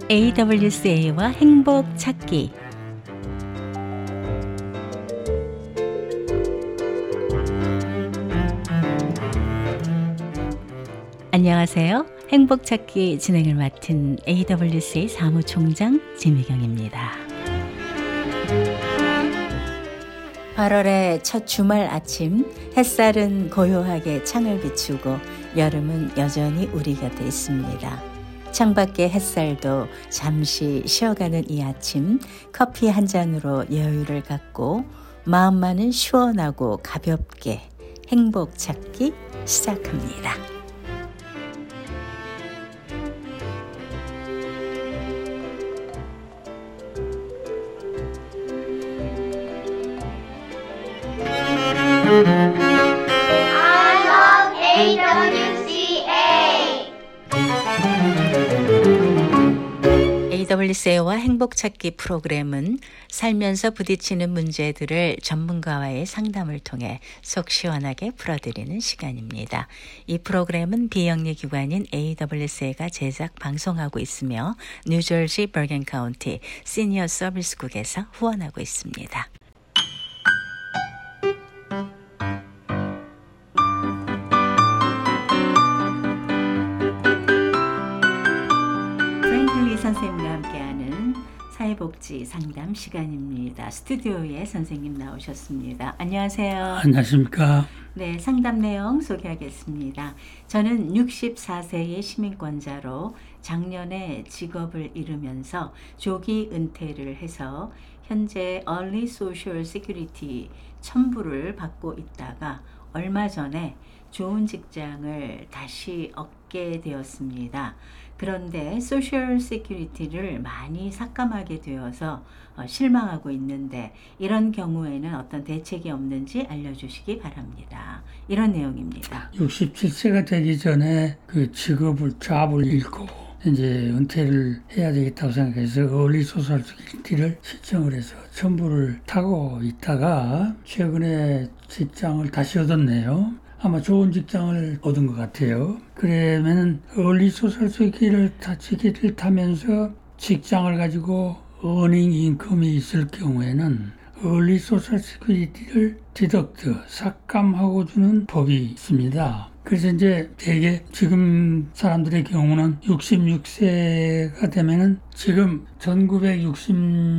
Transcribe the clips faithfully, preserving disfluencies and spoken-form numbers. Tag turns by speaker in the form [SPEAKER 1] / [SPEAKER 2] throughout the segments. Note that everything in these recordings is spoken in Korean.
[SPEAKER 1] 에이더블유씨에이와 행복 찾기. 안녕하세요. 행복 찾기 진행을 맡은 에이더블유씨에이 사무총장 진미경입니다. 팔월의 첫 주말 아침, 햇살은 고요하게 창을 비추고 여름은 여전히 우리 곁에 있습니다. 창밖의 햇살도 잠시 쉬어가는 이 아침, 커피 한 잔으로 여유를 갖고 마음만은 시원하고 가볍게 행복 찾기 시작합니다.
[SPEAKER 2] I love 에이더블유씨에이.
[SPEAKER 1] 에이더블유씨에이와 행복찾기 프로그램은 살면서 부딪히는 문제들을 전문가와의 상담을 통해 속 시원하게 풀어드리는 시간입니다. 이 프로그램은 비영리 기관인 에이더블유씨에이가 제작 방송하고 있으며 뉴저지 버건 카운티 시니어 서비스국에서 후원하고 있습니다. 선생님과 함께하는 사회복지 상담 시간입니다. 스튜디오에 선생님 나오셨습니다. 안녕하세요.
[SPEAKER 3] 안녕하십니까.
[SPEAKER 1] 네, 상담 내용 소개하겠습니다. 저는 육십사 세의 시민권자로 작년에 직업을 잃으면서 조기 은퇴를 해서 현재 Early Social Security 첨부를 받고 있다가 얼마 전에 좋은 직장을 다시 얻게 되었습니다. 그런데 소셜 시큐리티를 많이 삭감하게 되어서 실망하고 있는데 이런 경우에는 어떤 대책이 없는지 알려주시기 바랍니다. 이런 내용입니다.
[SPEAKER 3] 육십칠 세가 되기 전에 그 직업을, 잡을 잃고 이제 은퇴를 해야 되겠다고 생각해서 얼리 소셜 시큐리티를 신청을 해서 첨부를 타고 있다가 최근에 직장을 다시 얻었네요. 아마 좋은 직장을 얻은 것 같아요. 그러면은 얼리 소셜 시큐리티를 시큐리티를 타면서 직장을 가지고 어닝 인컴이 있을 경우에는 얼리 소셜 시큐리티를 디덕트, 삭감하고 주는 법이 있습니다. 그래서 이제 대개 지금 사람들의 경우는 육십육 세가 되면은 지금 천구백육십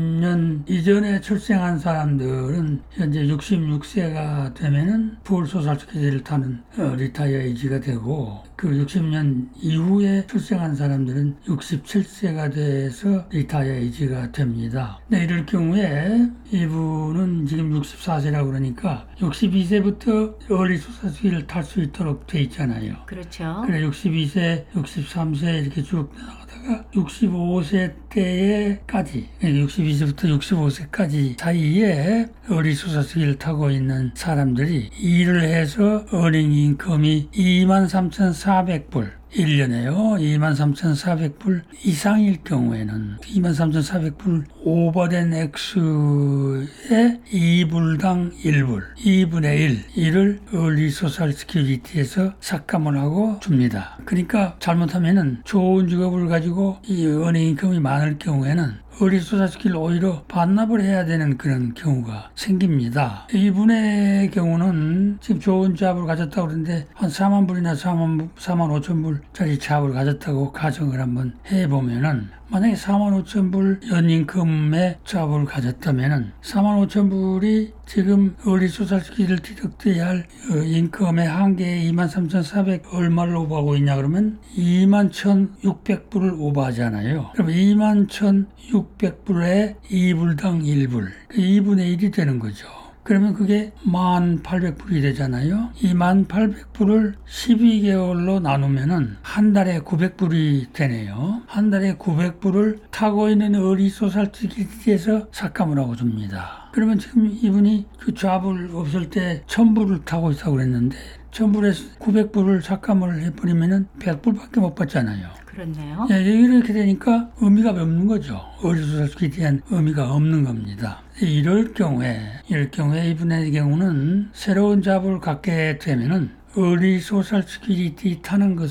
[SPEAKER 3] 년 이전에 출생한 사람들은 현재 육십육 세가 되면은 풀 소셜 시큐리티를 타는 어, 리타이어 에이지가 되고 그 육십 년 이후에 출생한 사람들은 육십칠 세가 돼서 리타이어 에이지가 됩니다. 네, 이럴 경우에 이분은 지금 육십사 세라고 그러니까 육십이 세부터 얼리 소셜 시큐리티를 탈 수 있도록 돼 있잖아요.
[SPEAKER 1] 그렇죠.
[SPEAKER 3] 그래 육십이 세, 육십삼 세 이렇게 쭉 나가다가 육십오 세 때까지 육십이 세부터 육십오 세까지 사이에 얼리 소셜 시큐리티를 타고 있는 사람들이 일을 해서 어닝 인컴이 이만 삼천사백 불 일 년에요. 이만 삼천사백 불 이상일 경우에는 이만 삼천사백 불 오버된 액수의 이 불당 일 불, 이분의 일, 이를 얼리 소셜 시큐리티에서 삭감을 하고 줍니다. 그러니까 잘못하면은 좋은 직업을 가지고 이 어닝 인컴이 많을 경우에는 얼리 소셜 시큐리티를 오히려 반납을 해야 되는 그런 경우가 생깁니다. 이분의 경우는 지금 좋은 잡을 가졌다고 그러는데 한 사만 불이나 사만, 사만 오천 불짜리 잡을 가졌다고 가정을 한번 해보면은 만약에 사만 오천 불 연인금의 잡을 가졌다면은 사만 오천 불이 지금 얼리 소셜 시큐리티를 디덕트해야 할 인컴의 한계에 이만 삼천사백 얼마를 오버하고 있냐 그러면 이만 천육백 불을 오버하잖아요. 그럼 이만 천육백 불에 이 불당 일 불, 이분의 일이 되는 거죠. 그러면 그게 만 팔백 불이 되잖아요. 이 만 팔백 불을 십이 개월로 나누면은 한 달에 구백 불이 되네요. 한 달에 구백 불을 타고 있는 얼리 소셜 시큐리티에서 삭감을 하고 줍니다. 그러면 지금 이분이 그 잡을 없을 때 천 불을 타고 있다고 그랬는데 천 불에서 구백 불을 삭감을 해버리면은 백 불밖에 못 받잖아요.
[SPEAKER 1] 그렇네요.
[SPEAKER 3] 예, 이렇게 되니까 의미가 없는 거죠. 얼리 소셜 시큐리티에 대한 의미가 없는 겁니다. 이럴 경우에, 이럴 경우에 이분의 경우는 새로운 잡을 갖게 되면은 얼리 소셜 시큐리티 타는 것을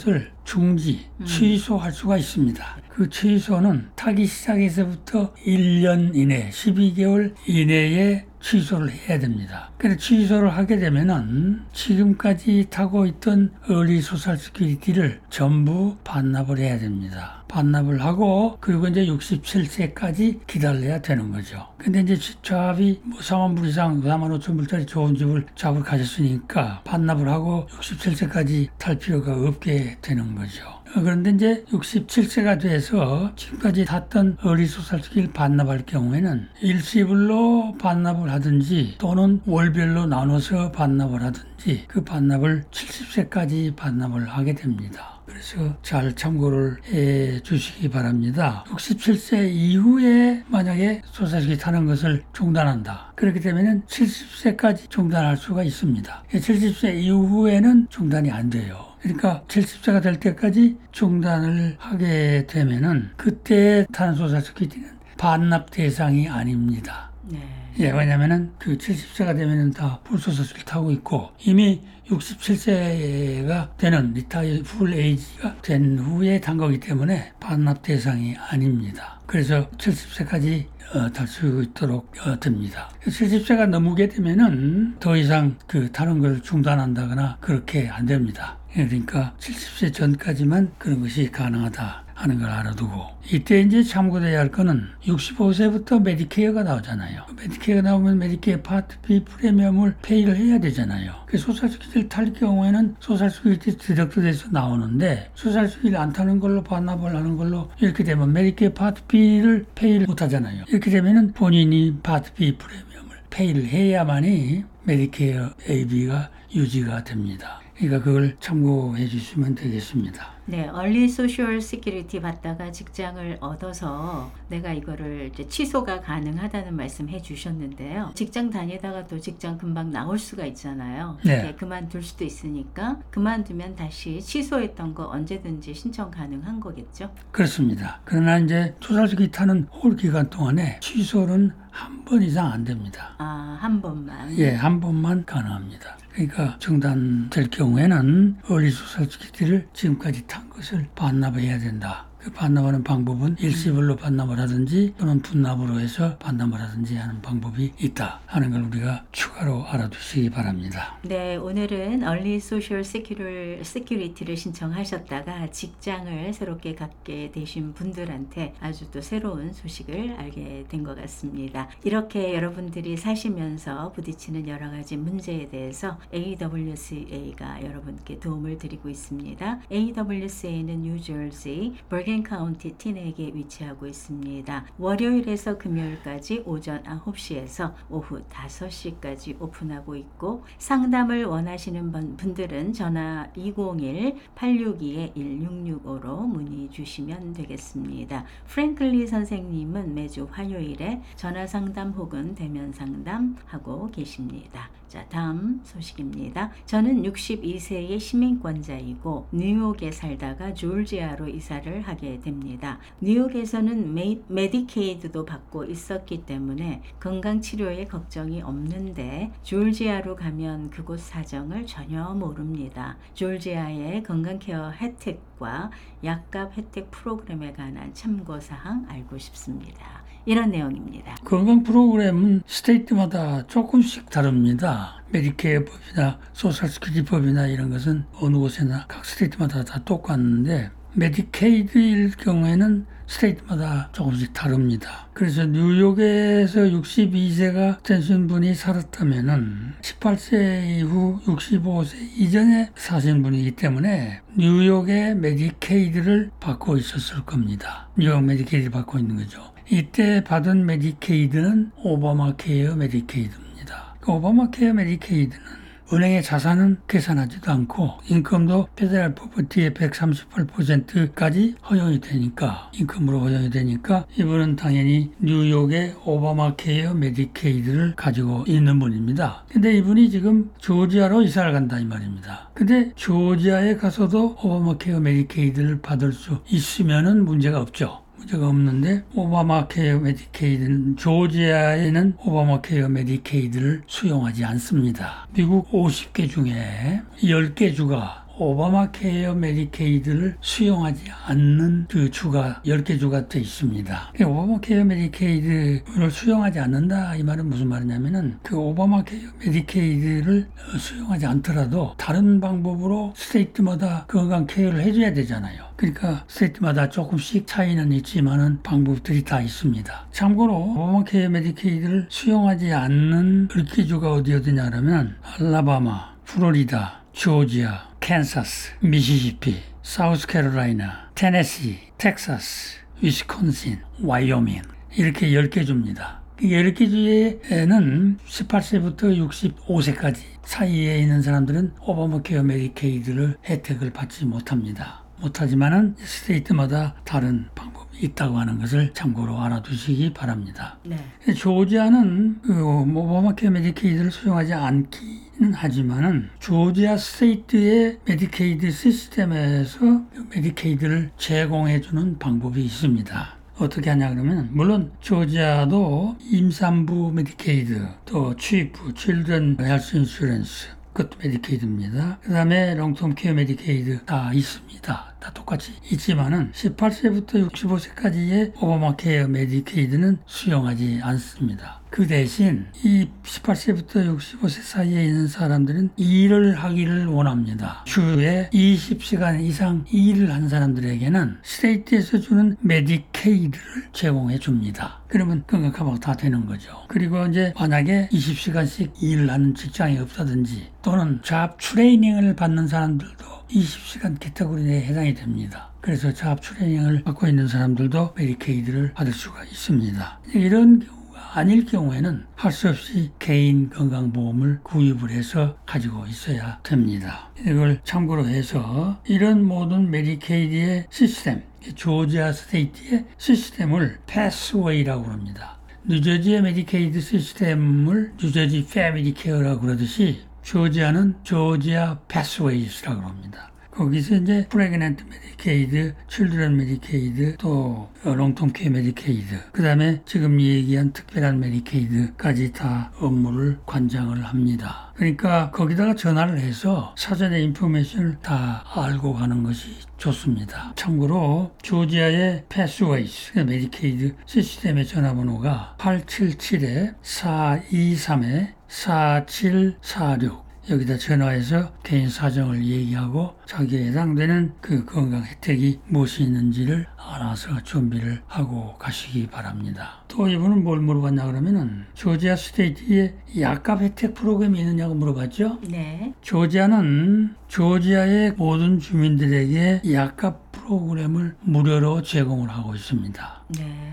[SPEAKER 3] 중지, 취소할 수가 있습니다. 그 취소는 타기 시작해서부터 일 년 이내, 십이 개월 이내에 취소를 해야 됩니다. 그래서 취소를 하게 되면은 지금까지 타고 있던 얼리 소셜 시큐리티를 전부 반납을 해야 됩니다. 반납을 하고 그리고 이제 육십칠 세까지 기다려야 되는 거죠. 근데 이제 잡이 뭐 사만 불 이상 사만 오천 불짜리 좋은 집을 잡을 가졌으니까 반납을 하고 육십칠 세까지 탈 필요가 없게 되는 거죠. 그런데 이제 육십칠 세가 돼서 지금까지 탔던 얼리 소셜 시큐리티를 반납할 경우에는 일시불로 반납을 하든지 또는 월별로 나눠서 반납을 하든지 그 반납을 칠십 세까지 반납을 하게 됩니다. 그래서 잘 참고를 해 주시기 바랍니다. 육십칠 세 이후에 만약에 소셜시큐리티 타는 것을 중단한다. 그렇기 때문에 칠십 세까지 중단할 수가 있습니다. 칠십 세 이후에는 중단이 안 돼요. 그러니까 칠십 세가 될 때까지 중단을 하게 되면은 그때 타는 소셜시큐리티는 반납 대상이 아닙니다.
[SPEAKER 1] 네.
[SPEAKER 3] 예, 왜냐면은 그 칠십 세가 되면은 다 풀소셜시큐리티 타고 있고 이미 육십칠 세가 되는 리타이 풀 에이지가 된 후에 탄 거기 때문에 반납 대상이 아닙니다. 그래서 칠십 세까지 어, 탈 수 있도록 어, 됩니다. 칠십 세가 넘게 되면은 더 이상 그 타는 걸 중단한다거나 그렇게 안 됩니다. 그러니까 칠십 세 전까지만 그런 것이 가능하다 하는 걸 알아두고 이때 이제 참고돼야 할 거는 육십오 세부터 메디케어가 나오잖아요. 메디케어가 나오면 메디케어 파트 B 프리미엄을 페이를 해야 되잖아요. 그 소셜시큐리티를 탈 경우에는 소셜시큐리티 디덕트돼서 나오는데 소셜시큐리티를 안 타는 걸로 반납을 하는 걸로 이렇게 되면 메디케어 파트 B를 페이를 못 하잖아요. 이렇게 되면은 본인이 파트 B 프리미엄을 페이를 해야만이 메디케어 에이비가 유지가 됩니다. 그러니까 그걸 참고해 주시면 되겠습니다.
[SPEAKER 1] 네, 얼리 소셜 시큐리티 받다가 직장을 얻어서 내가 이거를 이제 취소가 가능하다는 말씀 해 주셨는데요. 직장 다니다가 또 직장 금방 나올 수가 있잖아요.
[SPEAKER 3] 네.
[SPEAKER 1] 네, 그만둘 수도 있으니까 그만두면 다시 취소했던 거 언제든지 신청 가능한 거겠죠?
[SPEAKER 3] 그렇습니다. 그러나 이제 소셜시큐리티 타는 홀 기간 동안에 취소는 한 번 이상 안 됩니다.
[SPEAKER 1] 아, 한 번만.
[SPEAKER 3] 예, 한 번만 가능합니다. 그러니까 중단될 경우에는 얼리 소셜시큐리티를 지금까지 탄 것을 반납해야 된다. 그 반납하는 방법은 일시불로 반납을 하든지 또는 분납으로 해서 반납을 하든지 하는 방법이 있다 하는 걸 우리가 추가로 알아두시기 바랍니다.
[SPEAKER 1] 네, 오늘은 얼리 소셜 시큐리티를 신청하셨다가 직장을 새롭게 갖게 되신 분들한테 아주 또 새로운 소식을 알게 된 것 같습니다. 이렇게 여러분들이 사시면서 부딪히는 여러 가지 문제에 대해서 에이더블유씨에이가 여러분께 도움을 드리고 있습니다. 에이더블유씨에이는 뉴저지 버겐 카운티 티넥에 위치하고 있습니다. 월요일에서 금요일까지 오전 아홉 시에서 오후 다섯 시까지 오픈하고 있고 상담을 원하시는 분들은 전화 이공일 팔육이 일육육오로 문의 주시면 되겠습니다. 프랭클리 선생님은 매주 화요일에 전화 상담 혹은 대면 상담하고 계십니다. 자, 다음 소식입니다. 저는 육십이 세의 시민권자이고 뉴욕에 살다가 조지아로 이사를 하게 됩니다. 뉴욕에서는 메, 메디케이드도 받고 있었기 때문에 건강치료에 걱정이 없는데 조지아로 가면 그곳 사정을 전혀 모릅니다. 조지아의 건강케어 혜택과 약값 혜택 프로그램에 관한 참고사항 알고 싶습니다. 이런 내용입니다.
[SPEAKER 3] 건강 프로그램은 스테이트마다 조금씩 다릅니다. 메디케어 법이나 소셜시큐리티 법이나 이런 것은 어느 곳에나 각 스테이트마다 다 똑같은데 메디케이드일 경우에는 스테이트마다 조금씩 다릅니다. 그래서 뉴욕에서 육십이 세가 되신 분이 살았다면은 십팔 세 이후 육십오 세 이전에 사신 분이기 때문에 뉴욕의 메디케이드를 받고 있었을 겁니다. 뉴욕 메디케이드를 받고 있는 거죠. 이때 받은 메디케이드는 오바마 케어 메디케이드입니다. 그 오바마 케어 메디케이드는 은행의 자산은 계산하지도 않고 인컴도 페더럴 포버티의 백삼십팔 퍼센트까지 허용이 되니까 인컴으로 허용이 되니까 이분은 당연히 뉴욕의 오바마 케어 메디케이드를 가지고 있는 분입니다. 근데 이분이 지금 조지아로 이사를 간다 이 말입니다. 근데 조지아에 가서도 오바마 케어 메디케이드를 받을 수 있으면은 문제가 없죠. 문제가 없는데 오바마 케어 메디케이드는 조지아에는 오바마 케어 메디케이드를 수용하지 않습니다. 미국 오십 개 중에 열 개 주가 오바마 케어 메디케이드를 수용하지 않는 그 주가 열 개 주가 돼 있습니다. 오바마 케어 메디케이드를 수용하지 않는다 이 말은 무슨 말이냐면은 그 오바마 케어 메디케이드를 수용하지 않더라도 다른 방법으로 스테이트마다 건강 케어를 해줘야 되잖아요. 그러니까 스테이트마다 조금씩 차이는 있지만은 방법들이 다 있습니다. 참고로 오바마 케어 메디케이드를 수용하지 않는 열 개 주가 어디 어디냐면 알라바마, 플로리다, 조지아, 캔사스, 미시시피, 사우스캐롤라이나, 테네시, 텍사스, 위스콘신, 와이오밍 이렇게 열 개 주입니다. 열 개 주에는 십팔 세부터 육십오 세까지 사이에 있는 사람들은 오바마 케어 메디케이드를 혜택을 받지 못합니다. 못하지만은 스테이트마다 다른 방법이 있다고 하는 것을 참고로 알아두시기 바랍니다.
[SPEAKER 1] 네.
[SPEAKER 3] 조지아는 그 오바마 케어 메디케이드를 수용하지 않기는 하지만은 조지아 스테이트의 메디케이드 시스템에서 메디케이드를 제공해주는 방법이 있습니다. 어떻게 하냐 그러면 물론 조지아도 임산부 메디케이드 또 취입부 칠드런 헬스 인슈런스 그것도 메디케이드입니다. 그 다음에 롱텀 케어 메디케이드 다 있습니다. 다 똑같이 있지만은 십팔 세부터 육십오 세까지의 오바마 케어 메디케이드는 수용하지 않습니다. 그 대신 이 십팔 세부터 육십오 세 사이에 있는 사람들은 일을 하기를 원합니다. 주에 이십 시간 이상 일을 한 사람들에게는 스테이트에서 주는 메디케이드를 제공해 줍니다. 그러면 건강카바가 다 되는 거죠. 그리고 이제 만약에 이십 시간씩 일을 하는 직장이 없다든지 또는 잡 트레이닝을 받는 사람들도 이십 시간 캐터고리에 해당이 됩니다. 그래서 잡 트레이닝을 받고 있는 사람들도 메디케이드를 받을 수가 있습니다. 이런 경우가 아닐 경우에는 할 수 없이 개인 건강보험을 구입을 해서 가지고 있어야 됩니다. 이걸 참고로 해서 이런 모든 메디케이드의 시스템, 조지아 스테이트의 시스템을 패스웨이라고 합니다. 뉴저지의 메디케이드 시스템을 뉴저지 패밀리 케어라고 그러듯이 조지아는 조지아 패스웨이스라고 합니다. 거기서 이제 프레그넌트 메디케이드, 칠드런 메디케이드, 또 롱텀 케어 메디케이드, 그 다음에 지금 얘기한 특별한 메디케이드까지 다 업무를 관장을 합니다. 그러니까 거기다가 전화를 해서 사전에 인포메이션을 다 알고 가는 것이 좋습니다. 참고로 조지아의 패스웨이스 메디케이드 시스템의 전화번호가 팔칠칠 사이삼 사칠사육 여기다 전화해서 개인 사정을 얘기하고 자기에 해당되는 그 건강 혜택이 무엇이 있는지를 알아서 준비를 하고 가시기 바랍니다. 또 이분은 뭘 물어봤냐 그러면은 조지아 스테이트에 약값 혜택 프로그램이 있느냐고 물어봤죠.
[SPEAKER 1] 네.
[SPEAKER 3] 조지아는 조지아의 모든 주민들에게 약값 프로그램을 무료로 제공을 하고 있습니다.
[SPEAKER 1] 네.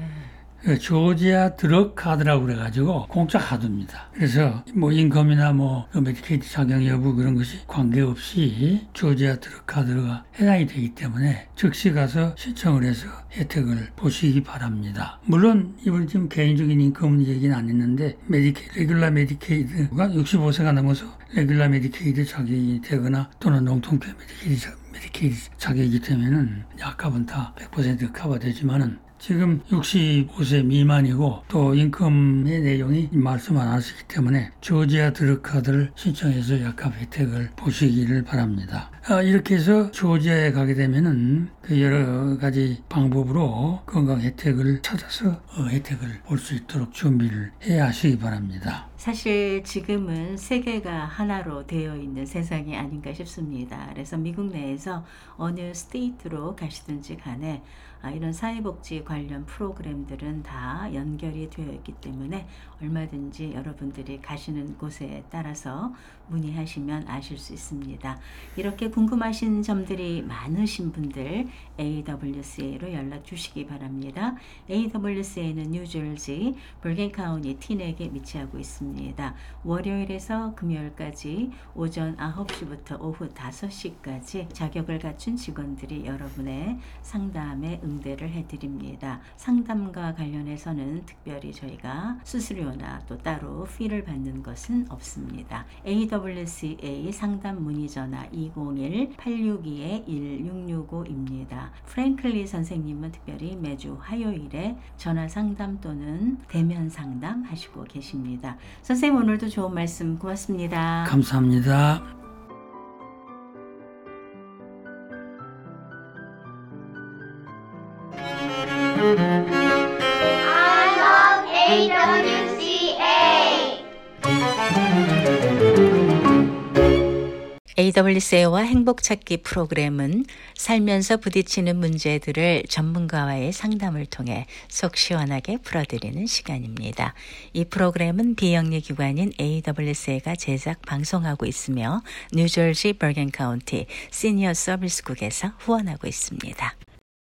[SPEAKER 3] 조지아 드럭 카드라고 그래가지고 공짜 카드입니다. 그래서 뭐 인컴이나 뭐 메디케이드 착용 여부 그런 것이 관계없이 조지아 드럭 카드가 해당이 되기 때문에 즉시 가서 신청을 해서 혜택을 보시기 바랍니다. 물론 이번 지금 개인적인 인컴 얘기는 안 했는데 메디케이드, 레귤라 메디케이드가 육십오 세가 넘어서 레귤라 메디케이드 자격이 되거나 또는 롱텀 케어 메디케이드, 메디케이드 자격이 되면은 약값은 다 백 퍼센트 커버되지만은 지금 육십오 세 미만이고 또 인컴의 내용이 말씀 안 하시기 때문에 조지아 드럭카드를 신청해서 약값 혜택을 보시기를 바랍니다. 아, 이렇게 해서 조지아에 가게 되면은 그 여러 가지 방법으로 건강 혜택을 찾아서 어, 혜택을 볼 수 있도록 준비를 해야 하시기 바랍니다.
[SPEAKER 1] 사실 지금은 세계가 하나로 되어 있는 세상이 아닌가 싶습니다. 그래서 미국 내에서 어느 스테이트로 가시든지 간에 이런 사회복지 관련 프로그램들은 다 연결이 되어 있기 때문에 얼마든지 여러분들이 가시는 곳에 따라서 문의하시면 아실 수 있습니다. 이렇게 궁금하신 점들이 많으신 분들 에이더블유씨에이로 연락 주시기 바랍니다. 에이더블유씨에이는 뉴저지 버겐 카운티 티넥에 위치하고 있습니다. 월요일에서 금요일까지 오전 아홉 시부터 오후 다섯 시까지 자격을 갖춘 직원들이 여러분의 상담에 응대를 해드립니다. 상담과 관련해서는 특별히 저희가 수수료나 또 따로 피를 받는 것은 없습니다. 에이더블유씨에이 상담 문의 전화 이공일 팔육이 일육육오입니다. 프랭클리 선생님은 특별히 매주 화요일에 전화 상담 또는 대면 상담 하시고 계십니다. 선생님 오늘도 좋은 말씀 고맙습니다.
[SPEAKER 3] 감사합니다.
[SPEAKER 2] I love 에이더블유씨에이.
[SPEAKER 1] 에이더블유씨에이와 행복찾기 프로그램은 살면서 부딪히는 문제들을 전문가와의 상담을 통해 속 시원하게 풀어드리는 시간입니다. 이 프로그램은 비영리 기관인 에이더블유씨에이가 제작 방송하고 있으며 뉴저지 버건 카운티 시니어 서비스국에서 후원하고 있습니다.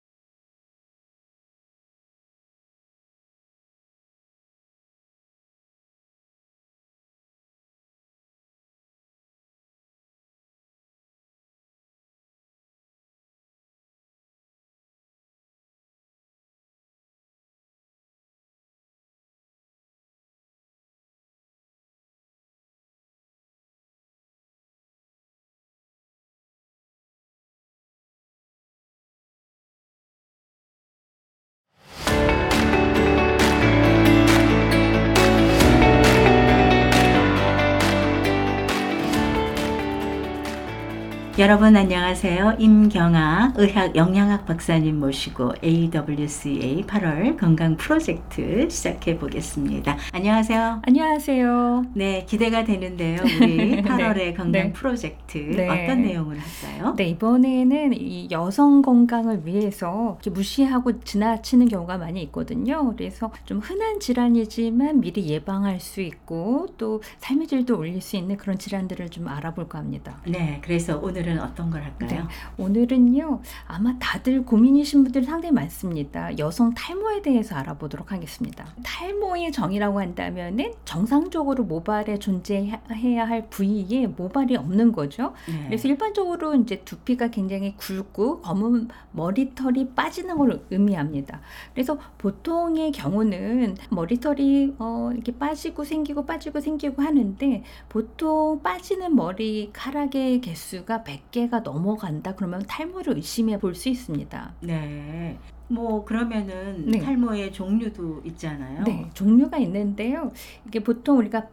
[SPEAKER 1] 여러분 안녕하세요. 임경아 의학 영양학 박사님 모시고 에이더블유씨에이 팔월 건강 프로젝트 시작해 보겠습니다. 안녕하세요.
[SPEAKER 4] 안녕하세요.
[SPEAKER 1] 네, 기대가 되는데요. 우리 팔월의
[SPEAKER 4] 네,
[SPEAKER 1] 건강
[SPEAKER 4] 네.
[SPEAKER 1] 프로젝트
[SPEAKER 4] 네.
[SPEAKER 1] 어떤 내용을 할까요?
[SPEAKER 4] 네, 이번에는 이 여성 건강을 위해서 이렇게 무시하고 지나치는 경우가 많이 있거든요. 그래서 좀 흔한 질환이지만 미리 예방할 수 있고 또 삶의 질도 올릴 수 있는 그런 질환들을 좀 알아볼까 합니다.
[SPEAKER 1] 네, 그래서 오늘은 어떤 걸 할까요?
[SPEAKER 4] 네, 오늘은요 아마 다들 고민이신 분들 상당히 많습니다. 여성 탈모에 대해서 알아보도록 하겠습니다. 탈모의 정의라고 한다면은 정상적으로 모발에 존재해야 할 부위에 모발이 없는 거죠.
[SPEAKER 1] 네.
[SPEAKER 4] 그래서 일반적으로 이제 두피가 굉장히 굵고 검은 머리털이 빠지는 걸 의미합니다. 그래서 보통의 경우는 머리털이 어 이렇게 빠지고 생기고 빠지고 생기고 하는데 보통 빠지는 머리카락의 개수가 백 개가 넘어간다 그러면 탈모를 의심해 볼 수 있습니다.
[SPEAKER 1] 네. 뭐 그러면은
[SPEAKER 4] 네.
[SPEAKER 1] 탈모의 종류도 있잖아요.
[SPEAKER 4] 네, 종류가 있는데요. 이게 보통 우리가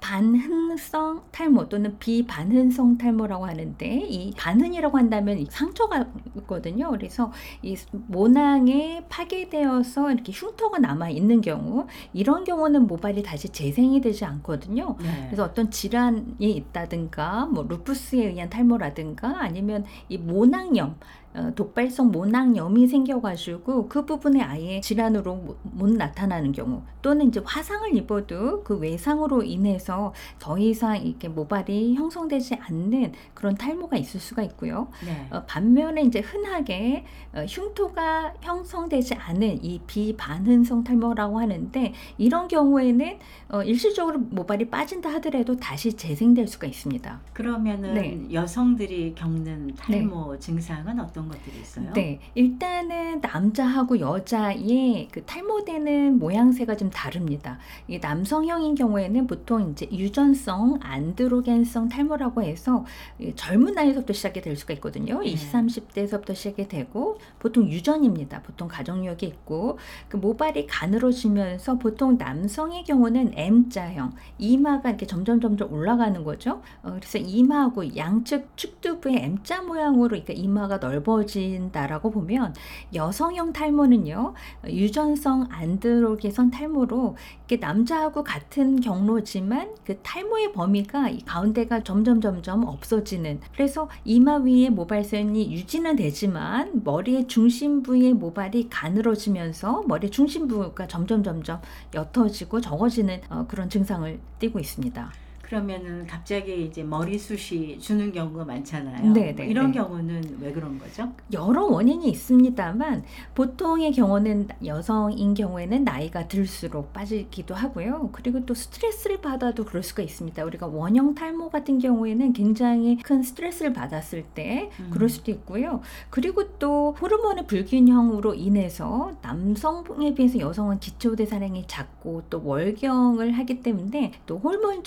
[SPEAKER 4] 반흔성 탈모 또는 비반흔성 탈모라고 하는데 이 반흔이라고 한다면 이 상처가 있거든요. 그래서 이 모낭에 파괴되어서 이렇게 흉터가 남아 있는 경우 이런 경우는 모발이 다시 재생이 되지 않거든요.
[SPEAKER 1] 네.
[SPEAKER 4] 그래서 어떤 질환이 있다든가 뭐 루푸스에 의한 탈모라든가 아니면 이 모낭염 어, 독발성 모낭염이 생겨가지고 그 부분에 아예 질환으로 못, 못 나타나는 경우 또는 이제 화상을 입어도 그 외상으로 인해서 더 이상 이렇게 모발이 형성되지 않는 그런 탈모가 있을 수가 있고요.
[SPEAKER 1] 네.
[SPEAKER 4] 어, 반면에 이제 흔하게 어, 흉터가 형성되지 않은 이 비반흔성 탈모라고 하는데 이런 경우에는 어, 일시적으로 모발이 빠진다 하더라도 다시 재생될 수가 있습니다.
[SPEAKER 1] 그러면은
[SPEAKER 4] 네.
[SPEAKER 1] 여성들이 겪는 탈모 증상은 어떤 것들이 있어요?
[SPEAKER 4] 네, 일단은 남자하고 여자의 그 탈모되는 모양새가 좀 다릅니다. 이 남성형인 경우에는 보통 이제 유전성 안드로겐성 탈모라고 해서 이 젊은 나이에서부터 시작이 될 수가 있거든요.
[SPEAKER 1] 네.
[SPEAKER 4] 이십, 삼십 대에서부터 시작이 되고 보통 유전입니다. 보통 가족력이 있고 그 모발이 가늘어지면서 보통 남성의 경우는 M자형 이마가 이렇게 점점 점점 올라가는 거죠. 어, 그래서 이마하고 양측 축두부의 M자 모양으로 그러니까 이마가 넓어진다라고 보면 여성형 탈모는요 유전성 안드로겐성 탈모로 이렇게 남자하고 같은 경로지만 그 탈모의 범위가 이 가운데가 점점 점점 없어지는 그래서 이마 위에 모발선이 유지는 되지만 머리의 중심부의 모발이 가늘어지면서 머리 중심부가 점점 점점 옅어지고 적어지는 어, 그런 증상을 띠고 있습니다.
[SPEAKER 1] 그러면은 갑자기 이제 머리숱이 주는 경우가 많잖아요.
[SPEAKER 4] 네,
[SPEAKER 1] 뭐
[SPEAKER 4] 네,
[SPEAKER 1] 이런
[SPEAKER 4] 네.
[SPEAKER 1] 경우는 왜 그런 거죠?
[SPEAKER 4] 여러 원인이 있습니다만 보통의 경우는 여성인 경우에는 나이가 들수록 빠지기도 하고요. 그리고 또 스트레스를 받아도 그럴 수가 있습니다. 우리가 원형 탈모 같은 경우에는 굉장히 큰 스트레스를 받았을 때
[SPEAKER 1] 음.
[SPEAKER 4] 그럴 수도 있고요. 그리고 또 호르몬의 불균형으로 인해서 남성에 비해서 여성은 기초대사량이 작고 또 월경을 하기 때문에 또 호르몬적으로 주기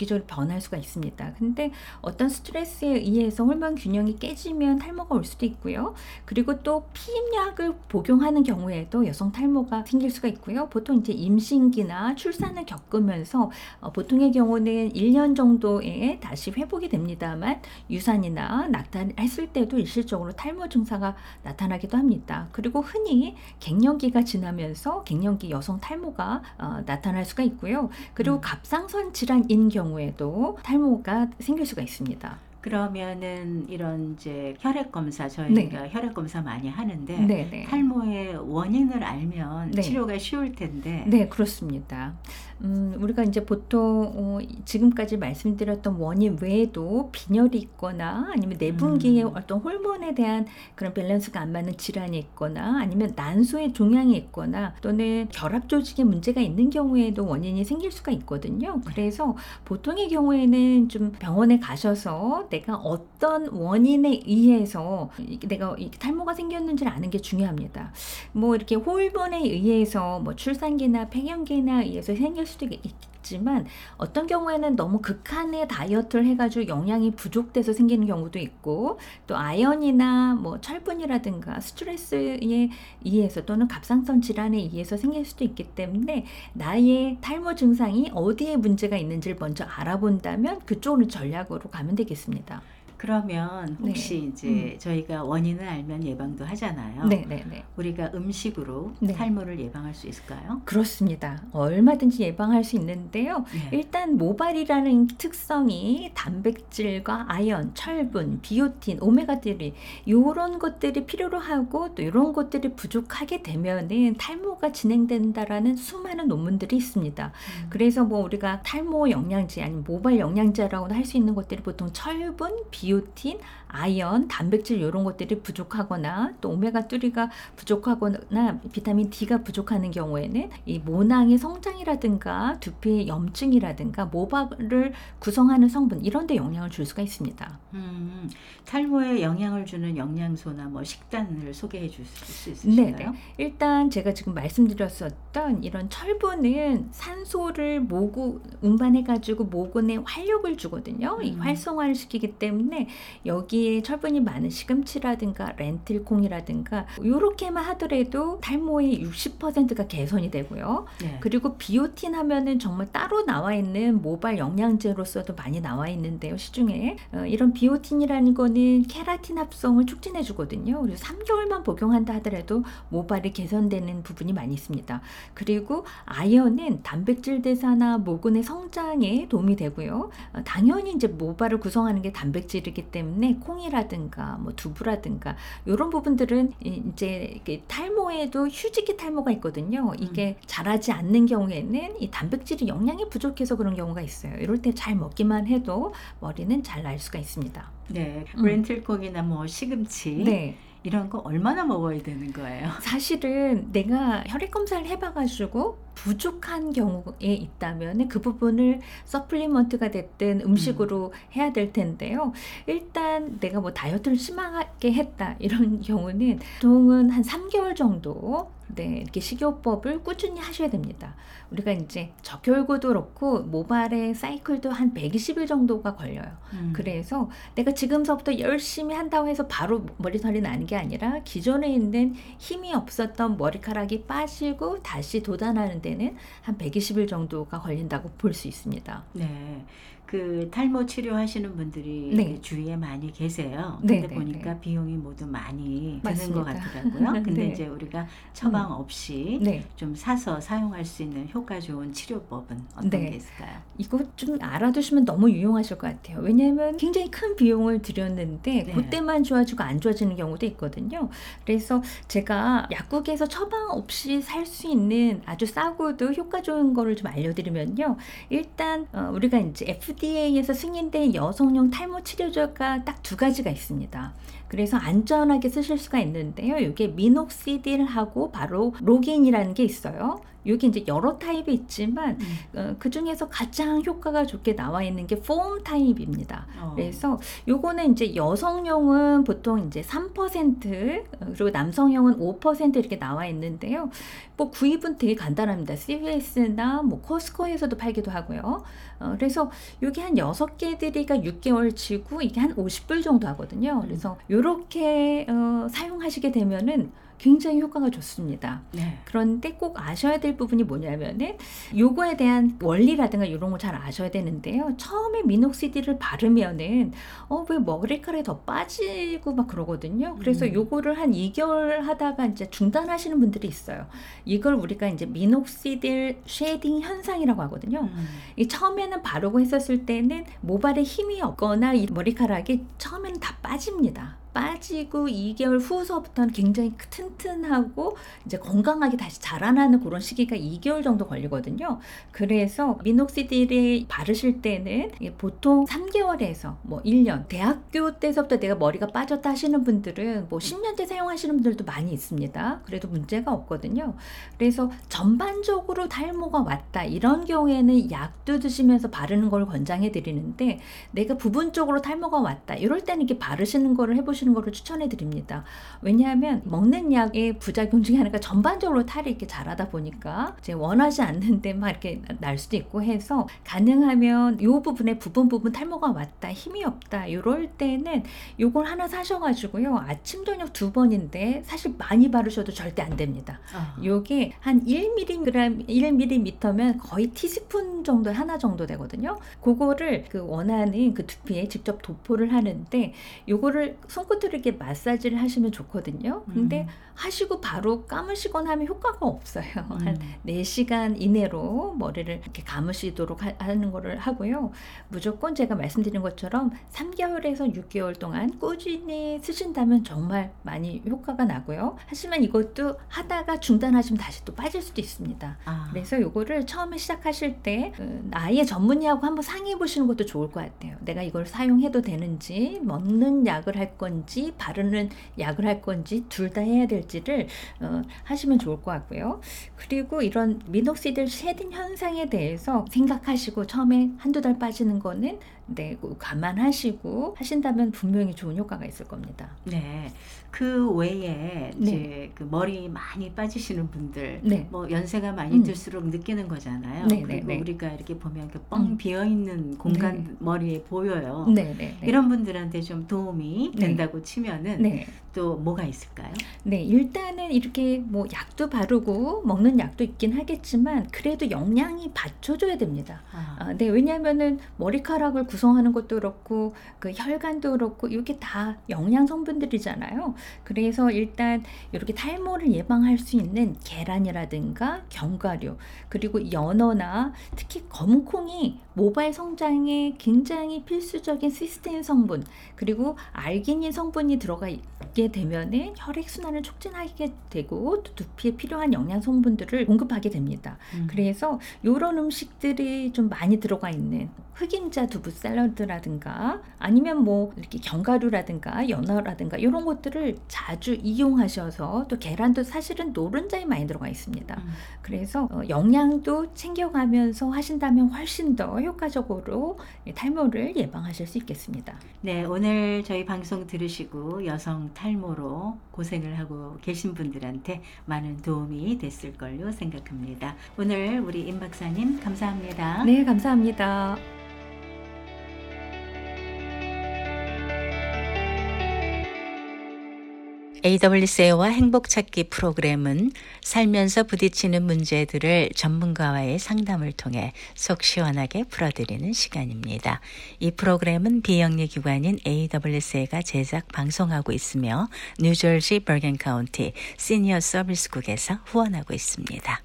[SPEAKER 4] 주기적으로 변할 수가 있습니다. 근데 어떤 스트레스에 의해서 호르몬 균형이 깨지면 탈모가 올 수도 있고요. 그리고 또 피임약을 복용하는 경우에도 여성 탈모가 생길 수가 있고요. 보통 이제 임신기나 출산을 겪으면서 어, 보통의 경우는 일 년 정도에 다시 회복이 됩니다만 유산이나 낙타했을 때도 일시적으로 탈모 증상가 나타나기도 합니다. 그리고 흔히 갱년기가 지나면서 갱년기 여성 탈모가 어, 나타날 수가 있고요. 그리고
[SPEAKER 1] 음.
[SPEAKER 4] 갑상선 질환인 경우에도 탈모가 생길 수가 있습니다.
[SPEAKER 1] 그러면은 이런 이제 혈액 검사 저희가 혈액 검사 많이 하는데
[SPEAKER 4] 네, 네.
[SPEAKER 1] 탈모의 원인을 알면
[SPEAKER 4] 네.
[SPEAKER 1] 치료가 쉬울 텐데.
[SPEAKER 4] 네, 그렇습니다. 음, 우리가 이제 보통 어, 지금까지 말씀드렸던 원인 외에도 빈혈이 있거나 아니면 내분기의
[SPEAKER 1] 음.
[SPEAKER 4] 어떤 호르몬에 대한 그런 밸런스가 안 맞는 질환이 있거나 아니면 난소의 종양이 있거나 또는 결합 조직에 문제가 있는 경우에도 원인이 생길 수가 있거든요. 그래서 보통의 경우에는 좀 병원에 가셔서 내가 어떤 원인에 의해서 이게 내가 이 탈모가 생겼는지를 아는 게 중요합니다. 뭐 이렇게 호르몬에 의해서 뭐 출산기나 폐경기나 의해서 생길 수도 있지만 어떤 경우에는 너무 극한의 다이어트를 해가지고 영양이 부족돼서 생기는 경우도 있고 또 아연이나 뭐 철분이라든가 스트레스에 의해서 또는 갑상선 질환에 의해서 생길 수도 있기 때문에 나의 탈모 증상이 어디에 문제가 있는지를 먼저 알아본다면 그쪽으로 전략으로 가면 되겠습니다.
[SPEAKER 1] 그러면 혹시
[SPEAKER 4] 네.
[SPEAKER 1] 이제
[SPEAKER 4] 음.
[SPEAKER 1] 저희가 원인을 알면 예방도 하잖아요.
[SPEAKER 4] 네, 네, 네.
[SPEAKER 1] 우리가 음식으로
[SPEAKER 4] 네.
[SPEAKER 1] 탈모를 예방할 수 있을까요?
[SPEAKER 4] 그렇습니다. 얼마든지 예방할 수 있는데요.
[SPEAKER 1] 네.
[SPEAKER 4] 일단 모발이라는 특성이 단백질과 아연, 철분, 비오틴, 오메가삼 이런 것들이 필요로 하고 또 이런 것들이 부족하게 되면은 탈모가 진행된다라는 수많은 논문들이 있습니다.
[SPEAKER 1] 음.
[SPEAKER 4] 그래서 뭐 우리가 탈모 영양제 아니면 모발 영양제라고는 할 수 있는 것들이 보통 철분, 비오틴, 아연, 단백질 이런 것들이 부족하거나 또 오메가삼가 부족하거나 비타민 D가 부족하는 경우에는 이 모낭의 성장이라든가 두피의 염증이라든가 모발을 구성하는 성분 이런 데 영향을 줄 수가 있습니다.
[SPEAKER 1] 음, 탈모에 영향을 주는 영양소나 뭐 식단을 소개해 줄 수 있으실까요?
[SPEAKER 4] 네네. 일단 제가 지금 말씀드렸었던 이런 철분은 산소를 모구 운반해가지고 모근에 활력을 주거든요. 이
[SPEAKER 1] 음.
[SPEAKER 4] 활성화를 시키기 때문에 여기에 철분이 많은 시금치라든가 렌틸콩이라든가 이렇게만 하더라도 탈모의 육십 퍼센트가 개선이 되고요.
[SPEAKER 1] 네.
[SPEAKER 4] 그리고 비오틴 하면은 정말 따로 나와 있는 모발 영양제로서도 많이 나와 있는데요. 시중에 어, 이런 비오틴이라는 거는 케라틴 합성을 촉진해 주거든요. 그래서 삼 개월만 복용한다 하더라도 모발이 개선되는 부분이 많이 있습니다. 그리고 아연은 단백질 대사나 모근의 성장에 도움이 되고요. 어, 당연히 이제 모발을 구성하는 게 단백질이기 때문에 콩이라든가 뭐 두부라든가 이런 부분들은 이제 이게 탈모에도 휴지기 탈모가 있거든요. 이게 자라지 않는 경우에는 이 단백질이 영양이 부족해서 그런 경우가 있어요. 이럴 때 잘 먹기만 해도 머리는 잘 날 수가 있습니다.
[SPEAKER 1] 네.
[SPEAKER 4] 음.
[SPEAKER 1] 렌틸콩이나 뭐 시금치
[SPEAKER 4] 네.
[SPEAKER 1] 이런 거 얼마나 먹어야 되는 거예요?
[SPEAKER 4] 사실은 내가 혈액 검사를 해봐가지고 부족한 경우에 있다면 그 부분을 서플리먼트가 됐든 음식으로 해야 될 텐데요. 일단 내가 뭐 다이어트를 심하게 했다 이런 경우는 보통은 한 삼 개월 정도 네, 이렇게 식이요법을 꾸준히 하셔야 됩니다. 우리가 이제 적혈구도 그렇고 모발의 사이클도 한 백이십 일 정도가 걸려요.
[SPEAKER 1] 음.
[SPEAKER 4] 그래서 내가 지금서부터 열심히 한다고 해서 바로 머리털이 나는 게 아니라 기존에 있는 힘이 없었던 머리카락이 빠지고 다시 돋아나는 데는 한 백이십 일 정도가 걸린다고 볼 수 있습니다.
[SPEAKER 1] 네. 그 탈모 치료하시는 분들이
[SPEAKER 4] 네.
[SPEAKER 1] 주위에 많이 계세요.
[SPEAKER 4] 네,
[SPEAKER 1] 근데
[SPEAKER 4] 네,
[SPEAKER 1] 보니까
[SPEAKER 4] 네.
[SPEAKER 1] 비용이 모두 많이 드는
[SPEAKER 4] 맞습니다.
[SPEAKER 1] 것 같더라고요. 근데
[SPEAKER 4] 네.
[SPEAKER 1] 이제 우리가 처방 없이
[SPEAKER 4] 네.
[SPEAKER 1] 좀 사서 사용할 수 있는 효과 좋은 치료법은 어떤
[SPEAKER 4] 네.
[SPEAKER 1] 게 있을까요?
[SPEAKER 4] 이거 좀 알아두시면 너무 유용하실 것 같아요. 왜냐하면 굉장히 큰 비용을 들였는데
[SPEAKER 1] 네.
[SPEAKER 4] 그때만 좋아지고 안 좋아지는 경우도 있거든요. 그래서 제가 약국에서 처방 없이 살 수 있는 아주 싸고도 효과 좋은 거를 좀 알려드리면요. 일단 어, 우리가 이제 에프디에이에서 승인된 여성용 탈모 치료제가 딱 두 가지가 있습니다. 그래서 안전하게 쓰실 수가 있는데요. 이게 미녹시딜하고 바로 로긴이라는 게 있어요. 여기 이제 여러 타입이 있지만
[SPEAKER 1] 음.
[SPEAKER 4] 어, 그 중에서 가장 효과가 좋게 나와 있는 게 폼 타입입니다.
[SPEAKER 1] 어.
[SPEAKER 4] 그래서 요거는 이제 여성용은 보통 이제 삼 퍼센트 그리고 남성용은 오 퍼센트 이렇게 나와 있는데요. 뭐 구입은 되게 간단합니다. 씨브이에스나 뭐 코스코에서도 팔기도 하고요. 어, 그래서 요게 한 여섯 개들이가 육 개월치고 이게 한 오십 불 정도 하거든요. 그래서 요렇게 어, 사용하시게 되면은 굉장히 효과가 좋습니다.
[SPEAKER 1] 네.
[SPEAKER 4] 그런데 꼭 아셔야 될 부분이 뭐냐면은 요거에 대한 원리라든가 이런 걸 잘 아셔야 되는데요. 처음에 미녹시딜을 바르면은 어, 왜 머리카락이 더 빠지고 막 그러거든요. 그래서
[SPEAKER 1] 음.
[SPEAKER 4] 요거를 한 이 개월 하다가 이제 중단하시는 분들이 있어요. 이걸 우리가 이제 미녹시딜 쉐이딩 현상이라고 하거든요.
[SPEAKER 1] 음.
[SPEAKER 4] 이 처음에는 바르고 했었을 때는 모발에 힘이 없거나 이 머리카락이 처음에는 다 빠집니다. 빠지고 이 개월 후서부터는 굉장히 튼튼하고 이제 건강하게 다시 자라나는 그런 시기가 이 개월 정도 걸리거든요. 그래서 미녹시딜을 바르실 때는 보통 삼 개월에서 뭐 일 년, 대학교 때서부터 내가 머리가 빠졌다 하시는 분들은 뭐 십 년째 사용하시는 분들도 많이 있습니다. 그래도 문제가 없거든요. 그래서 전반적으로 탈모가 왔다 이런 경우에는 약도 드시면서 바르는 걸 권장해 드리는데, 내가 부분적으로 탈모가 왔다 이럴 때는 이렇게 바르시는 거를 해보시는 거를 추천해 드립니다. 왜냐하면 먹는 약의 부작용 중에 하나가 전반적으로 탈이 이렇게 자라다 보니까 이제 원하지 않는데 막 이렇게 날 수도 있고 해서, 가능하면 이 부분에 부분 부분 탈모가 왔다, 힘이 없다 이럴 때는 요걸 하나 사셔가지고요, 아침 저녁 두 번인데 사실 많이 바르셔도 절대 안 됩니다.
[SPEAKER 1] 아.
[SPEAKER 4] 요게 한 일 밀리그램, 일 밀리미터면 거의 티스푼 정도, 하나 정도 되거든요. 그거를 그 원하는 그 두피에 직접 도포를 하는데, 요거를 손끝으로 이렇게 마사지를 하시면 좋거든요. 근데
[SPEAKER 1] 음.
[SPEAKER 4] 하시고 바로 감으시거나 하면 효과가 없어요.
[SPEAKER 1] 음.
[SPEAKER 4] 한 네 시간 이내로 머리를 이렇게 감으시도록 하, 하는 거를 하고요. 무조건 제가 말씀드린 것처럼 삼 개월에서 육 개월 동안 꾸준히 쓰신다면 정말 많이 효과가 나고요. 하지만 이것도 하다가 중단하시면 다시 또 빠질 수도 있습니다.
[SPEAKER 1] 아.
[SPEAKER 4] 그래서 요거를 처음에 시작하실 때 그, 아예 전문의하고 한번 상의해 보시는 것도 좋을 것 같아요. 내가 이걸 사용해도 되는지, 먹는 약을 할 건지 바르는 약을 할 건지 둘 다 해야 될지를 어, 하시면 좋을 것 같고요. 그리고 이런 미녹시딜 쉐딩 현상에 대해서 생각하시고 처음에 한두 달 빠지는 거는 네, 감안하시고 하신다면 분명히 좋은 효과가 있을 겁니다.
[SPEAKER 1] 네. 그 외에
[SPEAKER 4] 네.
[SPEAKER 1] 이제 그 머리 많이 빠지시는 분들,
[SPEAKER 4] 네.
[SPEAKER 1] 뭐 연세가 많이
[SPEAKER 4] 음.
[SPEAKER 1] 들수록 느끼는 거잖아요.
[SPEAKER 4] 네,
[SPEAKER 1] 그리고
[SPEAKER 4] 네, 네.
[SPEAKER 1] 우리가 이렇게 보면 이렇게 뻥
[SPEAKER 4] 음.
[SPEAKER 1] 비어 있는 공간
[SPEAKER 4] 네.
[SPEAKER 1] 머리에 보여요.
[SPEAKER 4] 네, 네, 네.
[SPEAKER 1] 이런 분들한테 좀 도움이
[SPEAKER 4] 네.
[SPEAKER 1] 된다고 치면은
[SPEAKER 4] 네.
[SPEAKER 1] 또 뭐가 있을까요?
[SPEAKER 4] 네, 일단은 이렇게 뭐 약도 바르고 먹는 약도 있긴 하겠지만 그래도 영양이 받쳐줘야 됩니다.
[SPEAKER 1] 아.
[SPEAKER 4] 아, 네, 왜냐하면은 머리카락을 구성하는 것도 그렇고 그 혈관도 그렇고 이게 다 영양 성분들이잖아요. 그래서 일단 이렇게 탈모를 예방할 수 있는 계란이라든가 견과류, 그리고 연어나 특히 검은콩이 모발 성장에 굉장히 필수적인 시스테인 성분, 그리고 알기닌 성분이 들어가 있게 되면은 혈액 순환을 촉진하게 되고 또 두피에 필요한 영양 성분들을 공급하게 됩니다.
[SPEAKER 1] 음.
[SPEAKER 4] 그래서 이런 음식들이 좀 많이 들어가 있는 흑임자 두부 샐러드라든가 아니면 뭐 이렇게 견과류라든가 연어라든가 이런 것들을 자주 이용하셔서, 또 계란도 사실은 노른자에 많이 들어가 있습니다.
[SPEAKER 1] 음.
[SPEAKER 4] 그래서 어, 영양도 챙겨가면서 하신다면 훨씬 더 효과적으로 탈모를 예방하실 수 있겠습니다.
[SPEAKER 1] 네, 오늘 저희 방송 들으시고 여성 탈모로 고생을 하고 계신 분들한테 많은 도움이 됐을 걸로 생각합니다. 오늘 우리 임 박사님 감사합니다.
[SPEAKER 4] 네, 감사합니다.
[SPEAKER 1] 에이더블유씨에이와 행복찾기 프로그램은 살면서 부딪히는 문제들을 전문가와의 상담을 통해 속 시원하게 풀어드리는 시간입니다. 이 프로그램은 비영리 기관인 에이더블유씨에이가 제작 방송하고 있으며 뉴저지 버건 카운티 시니어 서비스국에서 후원하고 있습니다.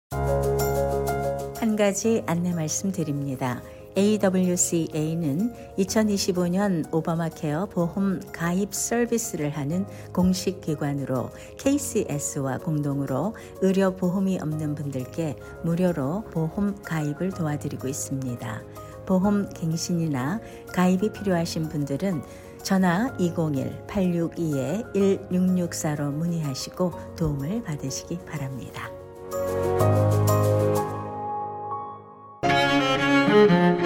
[SPEAKER 1] 한 가지 안내 말씀드립니다. 에이더블유씨에이는 이천이십오 년 오바마 케어 보험 가입 서비스를 하는 공식 기관으로 케이씨에스와 공동으로 의료 보험이 없는 분들께 무료로 보험 가입을 도와드리고 있습니다. 보험 갱신이나 가입이 필요하신 분들은 전화 이공일 팔육이 일육육사로 문의하시고 도움을 받으시기 바랍니다.